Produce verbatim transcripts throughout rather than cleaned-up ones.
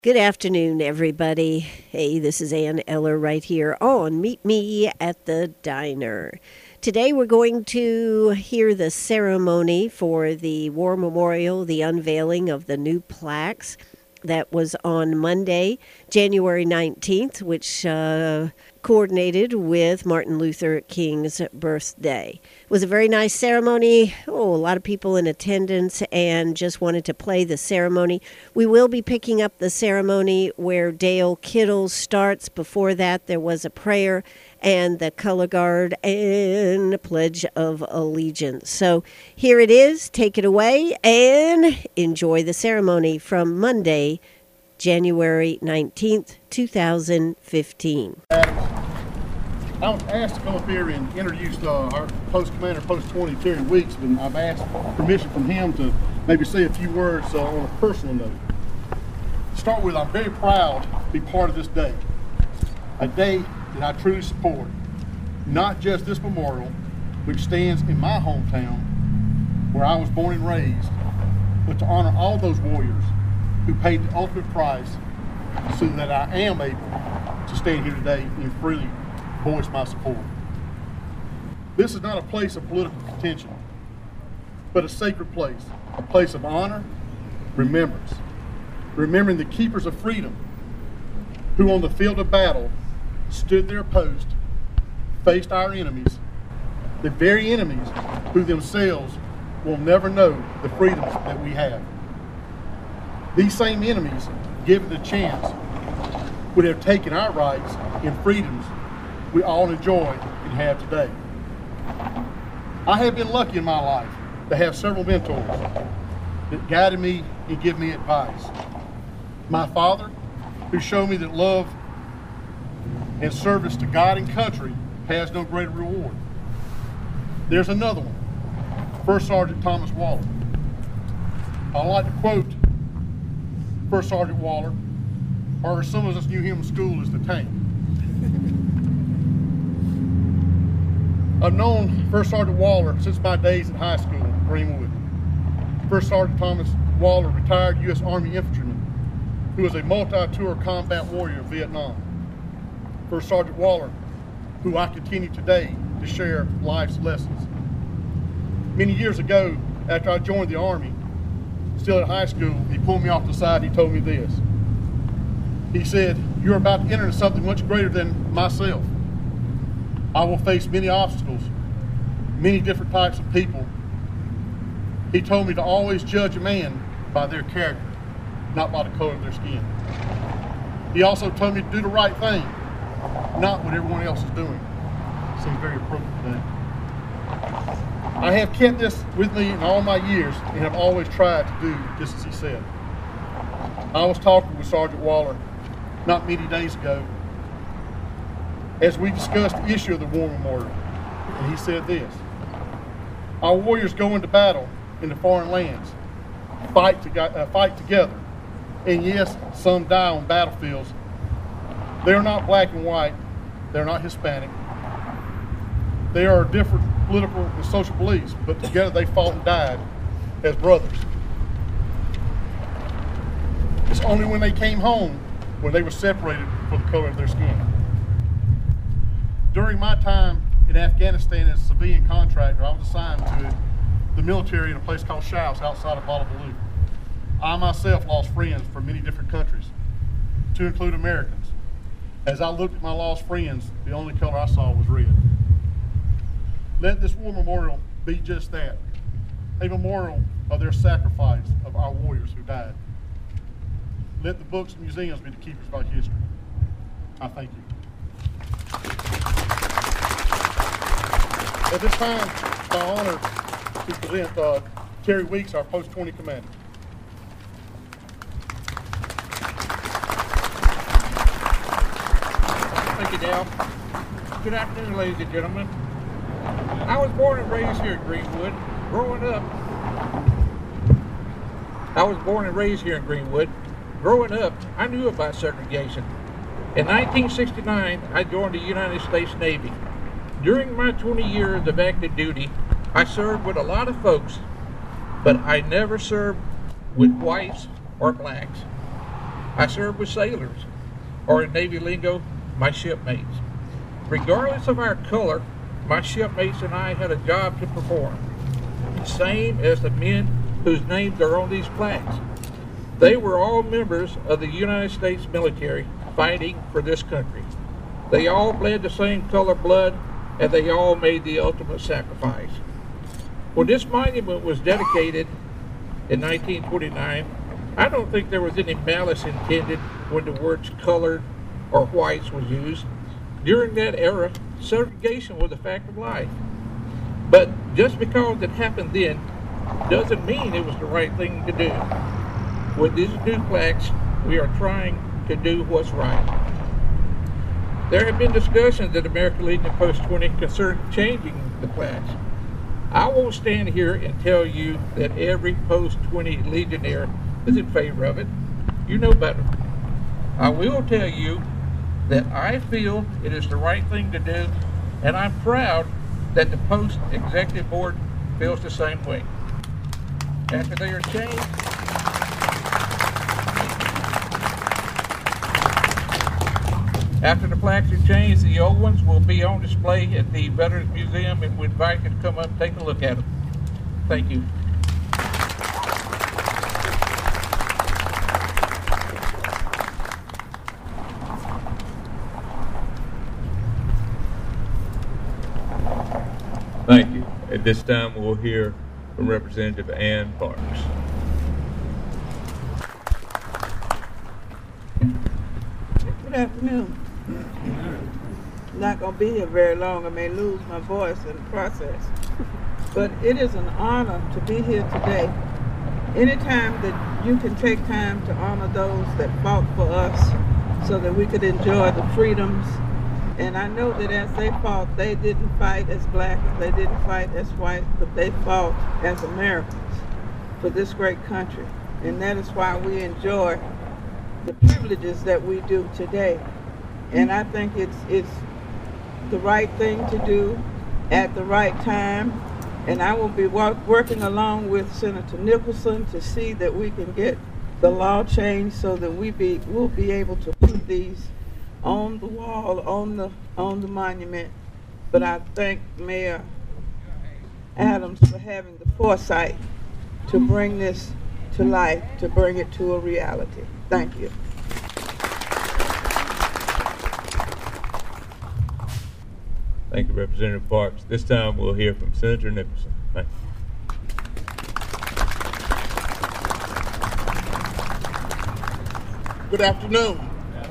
Good afternoon, everybody. Hey, this is Ann Eller right here on Meet Me at the Diner. Today we're going to hear the ceremony for the War Memorial, the unveiling of the new plaques. That was on Monday, January nineteenth, which uh, coordinated with Martin Luther King's birthday. It was a very nice ceremony. Oh, a lot of people in attendance and just wanted to play the ceremony. We will be picking up the ceremony where Dale Kittle starts. Before that, there was a prayer and the color guard and a pledge of allegiance. So here it is. Take it away and enjoy the ceremony from Monday, January nineteenth, two thousand fifteen. I was asked to come up here and introduce uh, our post commander, Post twenty, Terry Weeks, but I've asked permission from him to maybe say a few words uh, on a personal note. To start with, I'm very proud to be part of this day, a day that I truly support, not just this memorial, which stands in my hometown where I was born and raised, but to honor all those warriors who paid the ultimate price so that I am able to stand here today and freely voice my support. This is not a place of political contention, but a sacred place, a place of honor, remembrance, remembering the keepers of freedom who on the field of battle stood their post, faced our enemies, the very enemies who themselves will never know the freedoms that we have. These same enemies, given the chance, would have taken our rights and freedoms we all enjoy and have today. I have been lucky in my life to have several mentors that guided me and give me advice. My father, who showed me that love and service to God and country has no greater reward. There's another one, First Sergeant Thomas Waller. I like to quote First Sergeant Waller, or some of us knew him in school as the Tank. I've known First Sergeant Waller since my days in high school in Greenwood. First Sergeant Thomas Waller, retired U S Army infantryman who was a multi-tour combat warrior in Vietnam. First Sergeant Waller, who I continue today to share life's lessons. Many years ago, after I joined the Army, still at high school, he pulled me off the side. He told me this. He said, "You're about to enter into something much greater than myself. I will face many obstacles, many different types of people." He told me to always judge a man by their character, not by the color of their skin. He also told me to do the right thing, not what everyone else is doing. Seems very appropriate today. I have kept this with me in all my years and have always tried to do just as he said. I was talking with Sergeant Waller not many days ago as we discussed the issue of the War Memorial, and he said this: our warriors go into battle into foreign lands, fight, to, uh, fight together, and yes, some die on battlefields. They're not black and white, they're not Hispanic, they are different political and social beliefs, but together they fought and died as brothers. It's only when they came home when they were separated for the color of their skin. During my time in Afghanistan as a civilian contractor, I was assigned to the military in a place called Shouse outside of Balabaloo. I myself lost friends from many different countries, to include Americans. As I looked at my lost friends, the only color I saw was red. Let this War Memorial be just that, a memorial of their sacrifice of our warriors who died. Let the books and museums be the keepers of our history. I thank you. At this time, it's my honor to present uh, Terry Weeks, our Post twenty commander. Thank you, Dale. Good afternoon, ladies and gentlemen. I was born and raised here in Greenwood. Growing up, I was born and raised here in Greenwood. Growing up, I knew about segregation. In nineteen sixty-nine, I joined the United States Navy. During my twenty years of active duty, I served with a lot of folks, but I never served with whites or blacks. I served with sailors, or in Navy lingo, my shipmates. Regardless of our color, my shipmates and I had a job to perform, same as the men whose names are on these plaques. They were all members of the United States military fighting for this country. They all bled the same color blood, and they all made the ultimate sacrifice. When this monument was dedicated in nineteen twenty-nine, I don't think there was any malice intended when the words colored or whites was used. During that era, segregation was a fact of life. But just because it happened then doesn't mean it was the right thing to do. With these new plaques, we are trying to do what's right. There have been discussions at American Legion Post twenty concerning changing the plaques. I won't stand here and tell you that every Post twenty Legionnaire is in favor of it. You know better. I will tell you that I feel it is the right thing to do, and I'm proud that the Post Executive Board feels the same way. After they are changed, After the plaques are changed, the old ones will be on display at the Veterans Museum, and we invite you to come up and take a look at them. Thank you. Thank you. At this time, we'll hear from Representative Ann Parks. Good afternoon. Not going to be here very long. I may lose my voice in the process. But it is an honor to be here today. Anytime that you can take time to honor those that fought for us so that we could enjoy the freedoms. And I know that as they fought, they didn't fight as black, they didn't fight as white, but they fought as Americans for this great country. And that is why we enjoy the privileges that we do today. And I think it's it's the right thing to do at the right time. And I will be work, working along with Senator Nicholson to see that we can get the law changed so that we be will be able to put these on the wall, on the on the monument. But I thank Mayor Adams for having the foresight to bring this to life, to bring it to a reality. Thank you. Thank you, Representative Parks. This time we'll hear from Senator Nicholson. Thank you. Good afternoon.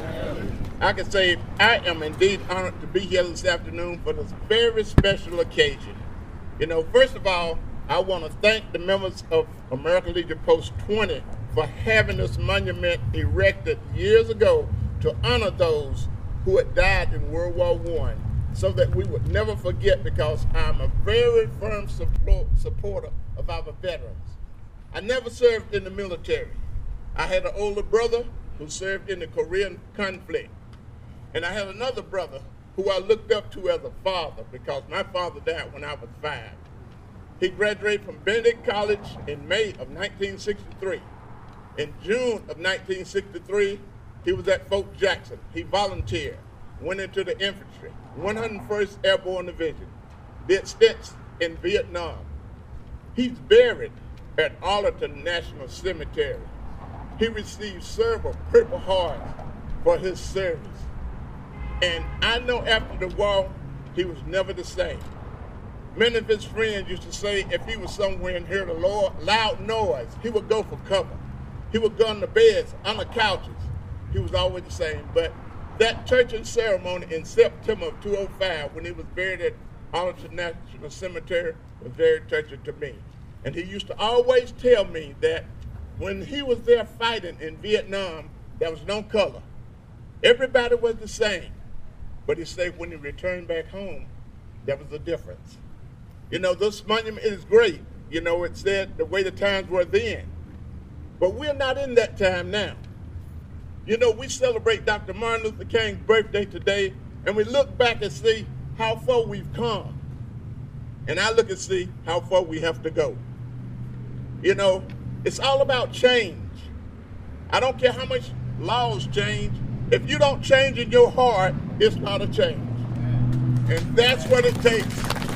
I can say I am indeed honored to be here this afternoon for this very special occasion. You know, first of all, I want to thank the members of American Legion Post twenty for having this monument erected years ago to honor those who had died in World War One, so that we would never forget, because I'm a very firm support, supporter of our veterans. I never served in the military. I had an older brother who served in the Korean conflict. And I had another brother who I looked up to as a father, because my father died when I was five. He graduated from Benedict College in May of nineteen sixty-three. In June of nineteen sixty-three, he was at Fort Jackson. He volunteered, went into the infantry, one hundred first Airborne Division, did stints in Vietnam. He's buried at Arlington National Cemetery. He received several Purple Hearts for his service. And I know after the war, he was never the same. Many of his friends used to say if he was somewhere and heard a loud noise, he would go for cover. He would go on the beds, on the couches. He was always the same. But that church and ceremony in September of two thousand five, when he was buried at Arlington National Cemetery, was very touching to me. And he used to always tell me that when he was there fighting in Vietnam, there was no color. Everybody was the same. But he said when he returned back home, there was a difference. You know, this monument is great. You know, it said the way the times were then. But we're not in that time now. You know, we celebrate Doctor Martin Luther King's birthday today, and we look back and see how far we've come. And I look and see how far we have to go. You know, it's all about change. I don't care how much laws change. If you don't change in your heart, it's not a change. And that's what it takes.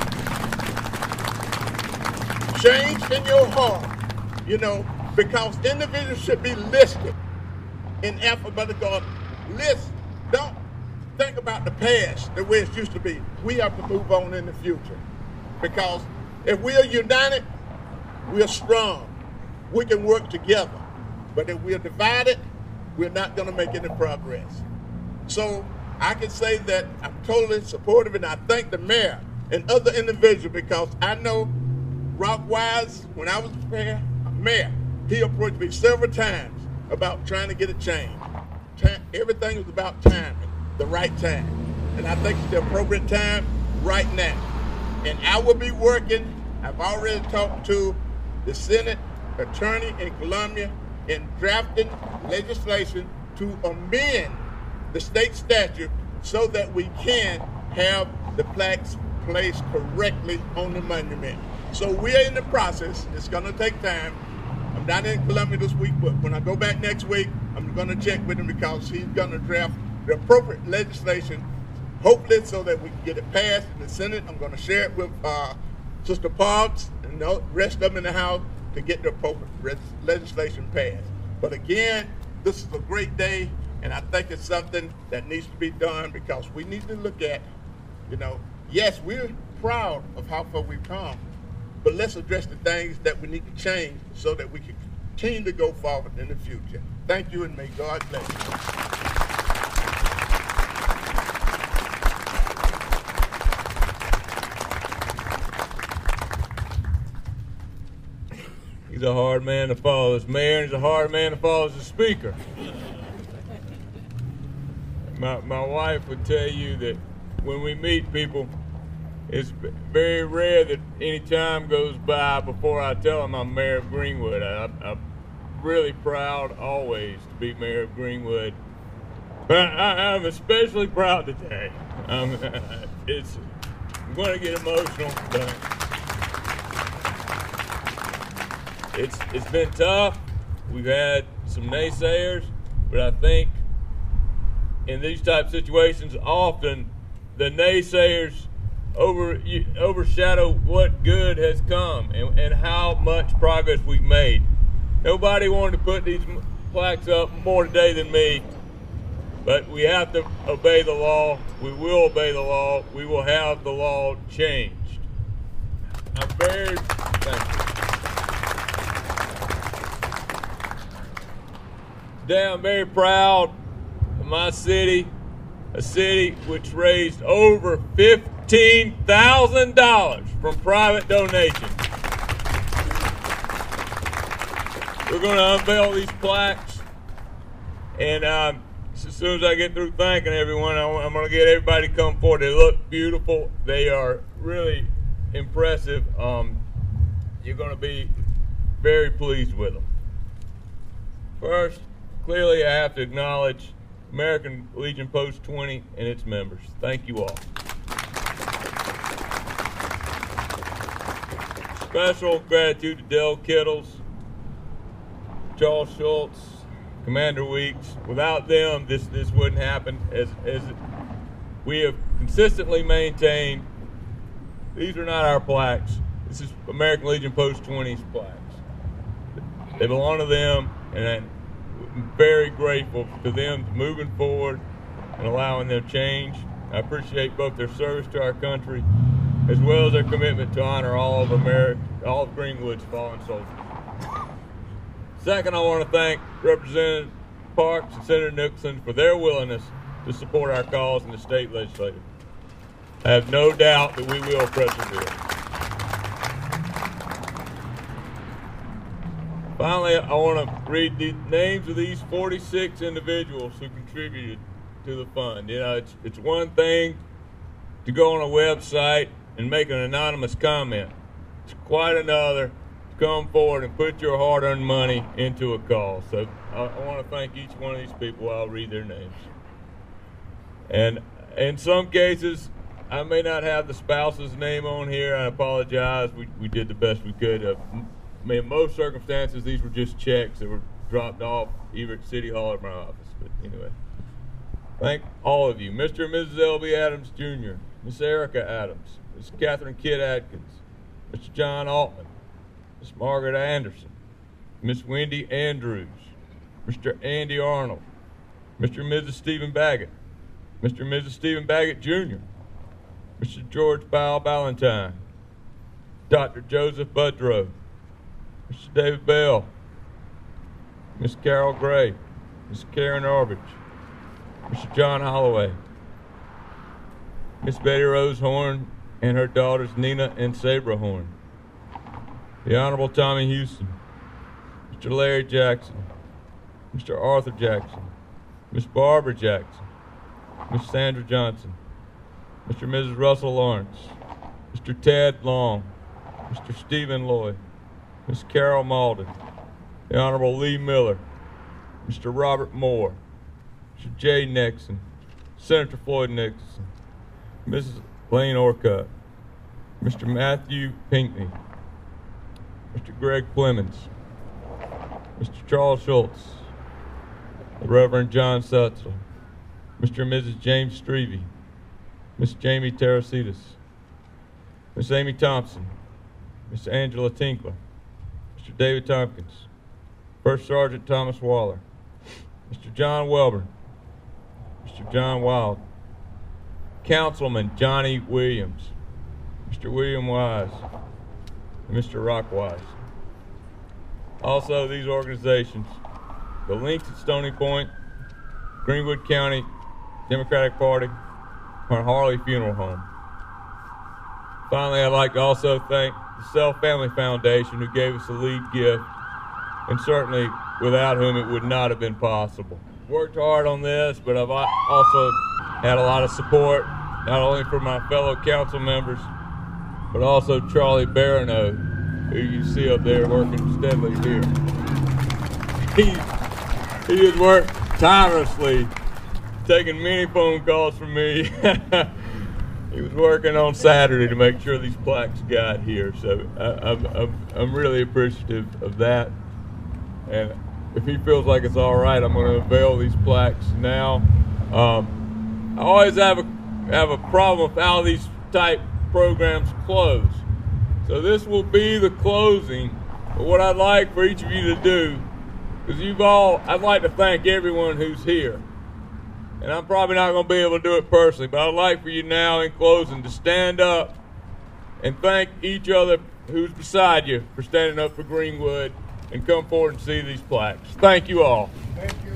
Change in your heart, you know, because individuals should be listed in alphabetical list. Don't think about the past the way it used to be. We have to move on in the future. Because if we are united, we are strong. We can work together. But if we are divided, we're not going to make any progress. So I can say that I'm totally supportive, and I thank the mayor and other individuals, because I know Rock-wise, when I was mayor, mayor, he approached me several times about trying to get a change. Time, everything was about timing, the right time. And I think it's the appropriate time right now. And I will be working, I've already talked to the Senate attorney in Columbia in drafting legislation to amend the state statute so that we can have the plaques placed correctly on the monument. So we are in the process. It's going to take time. I'm not in Columbia this week, but when I go back next week, I'm going to check with him, because he's going to draft the appropriate legislation, hopefully so that we can get it passed in the Senate. I'm going to share it with uh, Sister Parks and the rest of them in the House to get the appropriate legislation passed. But again, this is a great day, and I think it's something that needs to be done, because we need to look at, you know, yes, we're proud of how far we've come, but let's address the things that we need to change so that we can continue to go forward in the future. Thank you, and may God bless you. He's a hard man to follow as mayor, and he's a hard man to follow as a speaker. My, my wife would tell you that when we meet people, it's very rare that any time goes by before I tell them I'm mayor of Greenwood. I, I'm really proud always to be mayor of Greenwood. But I, I'm especially proud today. Um, it's, I'm going to get emotional, but it's it's been tough. We've had some naysayers, but I think in these type of situations, often the naysayers over overshadow what good has come and, and how much progress we've made. Nobody wanted to put these plaques up more today than me, but we have to obey the law. We will obey the law. We will have the law changed. I'm very thankful. Today I'm very proud of my city, a city which raised over fifteen thousand dollars from private donations. We're going to unveil these plaques, and um, as soon as I get through thanking everyone, I'm going to get everybody to come forward. They look beautiful. They are really impressive. Um, you're going to be very pleased with them. First, clearly I have to acknowledge American Legion Post twenty and its members. Thank you all. Special gratitude to Dale Kittles, Charles Schultz, Commander Weeks. Without them, this, this wouldn't happen. As, as we have consistently maintained, these are not our plaques. This is American Legion Post twenty's plaques. They belong to them, and I'm very grateful to them moving forward and allowing their change. I appreciate both their service to our country as well as their commitment to honor all of America, all of Greenwood's fallen soldiers. Second, I want to thank Representative Parks and Senator Nicholson for their willingness to support our cause in the state legislature. I have no doubt that we will persevere. Finally, I want to read the names of these forty-six individuals who contributed to the fund. You know, it's, it's one thing to go on a website and make an anonymous comment. It's quite another to come forward and put your hard-earned money into a cause. So I, I want to thank each one of these people. I'll read their names. And in some cases, I may not have the spouse's name on here. I apologize. We, we did the best we could. Uh, I mean, in most circumstances, these were just checks that were dropped off either at City Hall or my office. but anyway. Thank all of you. Mister and Missus L B Adams Junior, Miss Erica Adams, Miss Catherine Kidd Atkins, Mister John Altman, Miss Margaret Anderson, Miss Wendy Andrews, Mister Andy Arnold, Mister and Missus Stephen Baggett, Mister and Missus Stephen Baggett Junior, Mister George Bow Ballantyne, Doctor Joseph Budrow, Mister David Bell, Miss Carol Gray, Miss Karen Arbage, Mister John Holloway, Miss Betty Rose Horn and her daughters Nina and Sabra Horn, the Honorable Tommy Houston, Mister Larry Jackson, Mister Arthur Jackson, Miss Barbara Jackson, Miss Sandra Johnson, Mister and Missus Russell Lawrence, Mister Ted Long, Mister Stephen Lloyd, Miss Carol Malden, the Honorable Lee Miller, Mister Robert Moore, Mister Jay Nixon, Senator Floyd Nixon, Missus Lane Orcutt, Mister Matthew Pinckney, Mister Greg Clemens, Mister Charles Schultz, the Reverend John Sutzler, Mister and Missus James Strevey, Miss Jamie Teresitas, Miss Amy Thompson, Miss Angela Tinkler, Mister David Tompkins, First Sergeant Thomas Waller, Mister John Welborn, Mister John Wild, Councilman Johnny Williams, Mister William Wise, and Mister Rock Wise. Also, these organizations, the Links at Stony Point, Greenwood County Democratic Party, and Harley Funeral Home. Finally, I'd like to also thank the Self Family Foundation, who gave us the lead gift, and certainly without whom it would not have been possible. Worked hard on this, but I've also had a lot of support, not only from my fellow council members, but also Charlie Barano, who you see up there working steadily here. He, he has worked tirelessly, taking many phone calls from me. He was working on Saturday to make sure these plaques got here, so I, I'm, I'm, I'm really appreciative of that. And if he feels like it's all right, I'm going to unveil these plaques now. Um, I always have a have a problem with how these type programs close. So this will be the closing. But what I'd like for each of you to do, because you've all, I'd like to thank everyone who's here. And I'm probably not going to be able to do it personally, but I'd like for you now in closing to stand up and thank each other who's beside you for standing up for Greenwood and come forward and see these plaques. Thank you all. Thank you.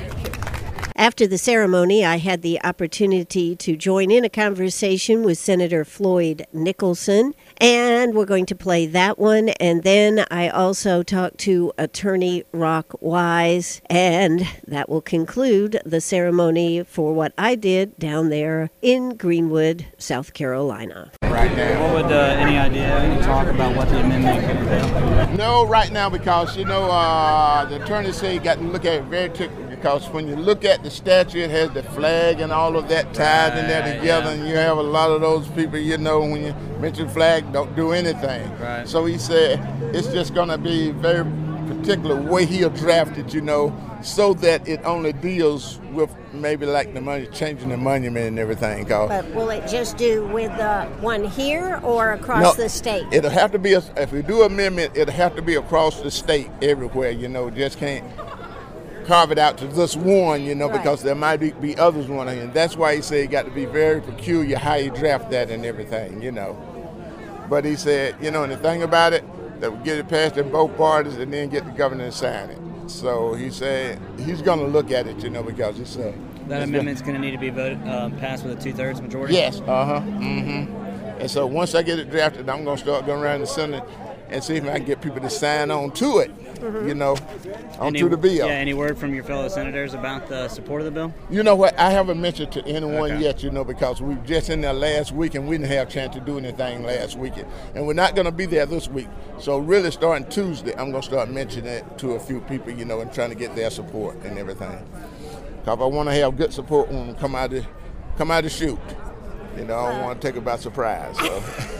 After the ceremony, I had the opportunity to join in a conversation with Senator Floyd Nicholson, and we're going to play that one. And then I also talked to Attorney Rock Wise, and that will conclude the ceremony for what I did down there in Greenwood, South Carolina. Right now. What would uh, any idea, any talk about what the amendment could entail? No, right now, because, you know, uh, the attorney said you got to look at it very quickly, because when you look at the statute, it has the flag and all of that tied right, in there together, yeah. And you have a lot of those people, you know, when you mention flag, don't do anything. Right. So he said it's just going to be very particular way he'll draft it, you know, so that it only deals with maybe like the money, changing the monument and everything. Cause but will it just do with the one here or across no, the state? It'll have to be, a, if we do amendment, it'll have to be across the state everywhere, you know, just can't carve it out to just one, you know, right. Because there might be, be others one, and that's why he said it got to be very peculiar how you draft that and everything, you know. But he said, you know, and the thing about it, that we get it passed in both parties and then get the governor to sign it. So he said he's going to look at it, you know, because it's uh, that it's amendment's going to need to be voted uh, passed with a two-thirds majority. Yes, uh huh, mm-hmm. And so once I get it drafted, I'm going to start going around the Senate and see if I can get people to sign on to it. Mm-hmm. You know, onto any, the bill. Yeah, any word from your fellow senators about the support of the bill? You know what? I haven't mentioned to anyone okay. yet, you know, because we were just in there last week and we didn't have a chance to do anything last weekend. And we're not going to be there this week. So really starting Tuesday, I'm going to start mentioning it to a few people, you know, and trying to get their support and everything. Because I want to have good support when we come out to, come out to shoot. You know, I don't want to take it by surprise. So.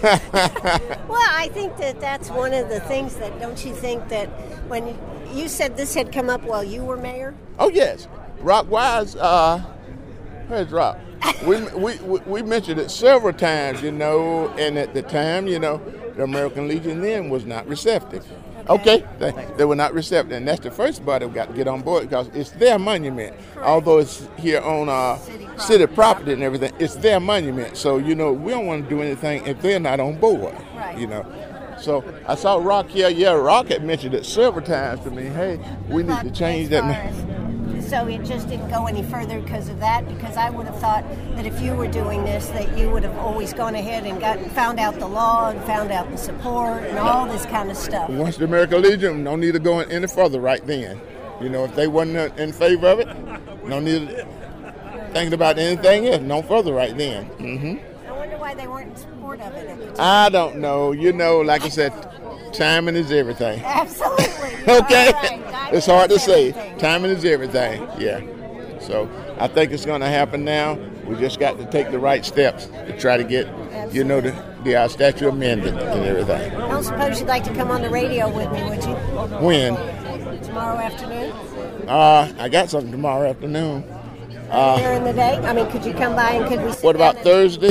Well, I think that that's one of the things that, don't you think that when you said this had come up while you were mayor? Oh, yes. Rock Wise, uh, where's Rock? we, we, we we mentioned it several times, you know, and at the time, you know, the American Legion then was not receptive. Okay, okay. They, they were not receptive, and that's the first body we got to get on board because it's their monument. Correct. Although it's here on uh, city, property. city property and everything, it's their monument. So, you know, we don't want to do anything if they're not on board, right. you know. So I saw Rock here. Yeah, Rock had mentioned it several times to me. Hey, we need to change that. So it just didn't go any further because of that? Because I would have thought that if you were doing this, that you would have always gone ahead and gotten, found out the law and found out the support and all this kind of stuff. Once the American Legion, no need to go any further right then. You know, if they wasn't in favor of it, no need to thinking about anything else, no further right then. Mm-hmm. I wonder why they weren't in support of it at the time. I don't know. You know, like I said, timing is everything. Absolutely. Okay? Right. It's hard to say. Timing is everything. Yeah. So I think it's going to happen now. We just got to take the right steps to try to get, Absolutely. you know, the, the our statute amended and everything. I don't suppose you'd like to come on the radio with me, would you? When? Tomorrow afternoon? Uh, I got something tomorrow afternoon. Uh, Here in the day? I mean, could you come by and could we sit What about Thursday?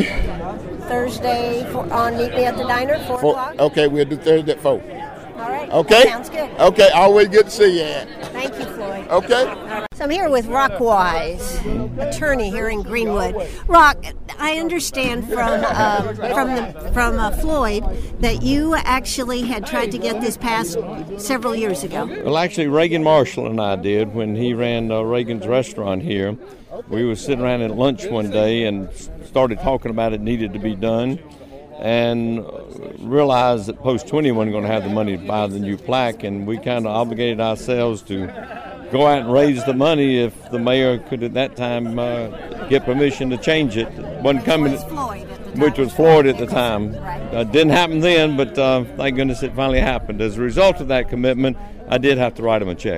Thursday for, on Meet Me at the Diner, four, four o'clock? Okay, we'll do Thursday at four. All right. Okay. Sounds good. Okay, always good to see you, Ed. Thank you, Floyd. Okay. Right. So I'm here with Rock Wise, attorney here in Greenwood. Rock, I understand from um, from the, from uh, Floyd that you actually had tried to get this passed several years ago. Well, actually, Reagan Marshall and I did when he ran uh, Reagan's restaurant here. We were sitting around at lunch one day and started talking about it needed to be done, and realized that Post twenty wasn't going to have the money to buy the new plaque, and we kind of obligated ourselves to go out and raise the money if the mayor could at that time uh, get permission to change it. Wasn't coming, which was Floyd at the time. Which was Floyd at the time. Uh, didn't happen then, but uh, thank goodness it finally happened. As a result of that commitment, I did have to write him a check.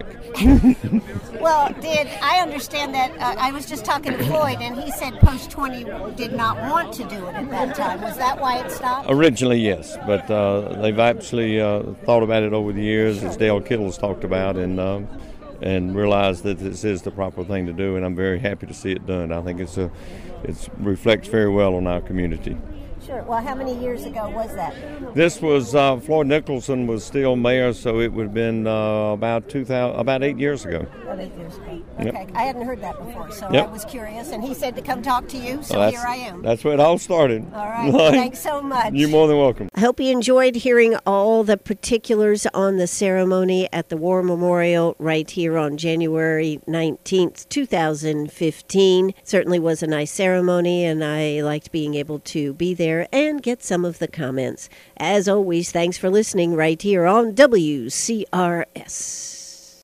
Well, did I understand that? Uh, I was just talking to Floyd, and he said Post twenty did not want to do it at that time. Was that why it stopped? Originally, yes, but uh, they've actually uh, thought about it over the years, as Dale Kittles talked about, and uh, and realized that this is the proper thing to do, and I'm very happy to see it done. I think it's a, it reflects very well on our community. Sure. Well, how many years ago was that? This was uh, Floyd Nicholson was still mayor, so it would have been uh, about two thousand, about eight years ago. About eight years ago. Okay, yep. I hadn't heard that before, so yep. I was curious, and he said to come talk to you, so well, here I am. That's where it all started. All right. Well, thanks so much. You're more than welcome. I hope you enjoyed hearing all the particulars on the ceremony at the War Memorial right here on January nineteenth, two thousand fifteen. Certainly was a nice ceremony, and I liked being able to be there and get some of the comments. As always, thanks for listening right here on W C R S.